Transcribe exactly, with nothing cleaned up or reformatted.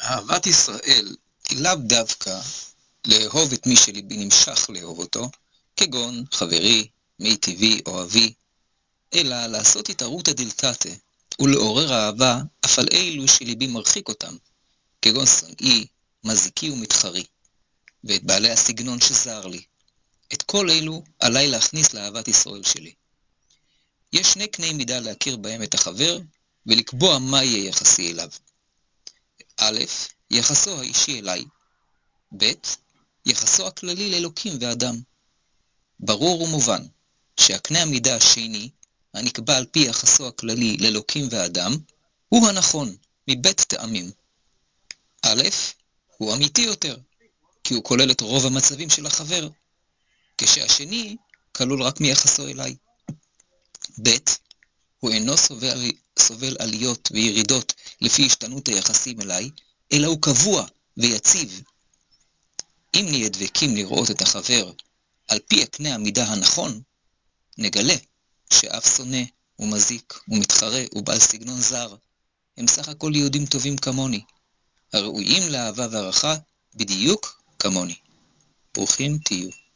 אהבת ישראל היא לאו דווקא לאהוב את מי שליבי נמשך לאהוב אותו, כגון חברי, מיטיבי או אבי, אלא לעשות התערותא דילתתא ולעורר אהבה אף על אלו שליבי מרחיק אותם, כגון שונאי, מזיקי ומתחרי, ואת בעלי הסגנון שזר לי. את כל אלו עליי להכניס לאהבת ישראל שלי. יש שני קני מידה להכיר בהם את החבר ולקבוע מה יהיה יחסי אליו. א', יחסו האישי אליי. ב', יחסו הכללי לאלוקים ואדם. ברור ומובן שהקנה המידה השני, הנקבע על פי יחסו הכללי לאלוקים ואדם, הוא הנכון מבית טעמים. א', הוא אמיתי יותר, כי הוא כולל את רוב המצבים של החבר, כשהשני כלול רק מיחסו אליי. ב', הוא אינו סובל, סובל עליות וירידות לפי השתנות היחסים אליי, אלא הוא קבוע ויציב. אם נהיה דבקים לראות את החבר על פי הקנה המידה הנכון, נגלה שאף שונא ומזיק ומתחרה ובעל סגנון זר הם סך הכל יהודים טובים כמוני, הראויים לאהבה והערכה בדיוק כמוני. ברוכים תהיו.